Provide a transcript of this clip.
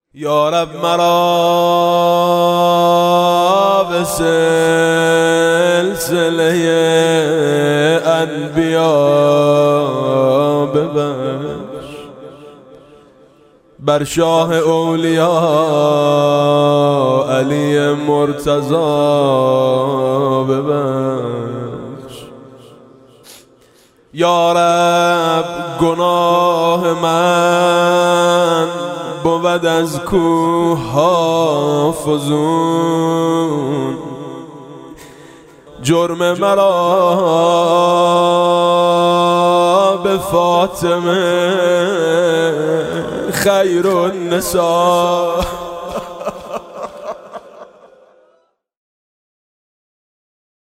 یا رب مرا به سلسله انبیا ببخش، بر شاه اولیاء علی مرتضی ببخش. یا رب گناه من بود از کوه ها فزون، جرم مرا به فاطمه خیر النساء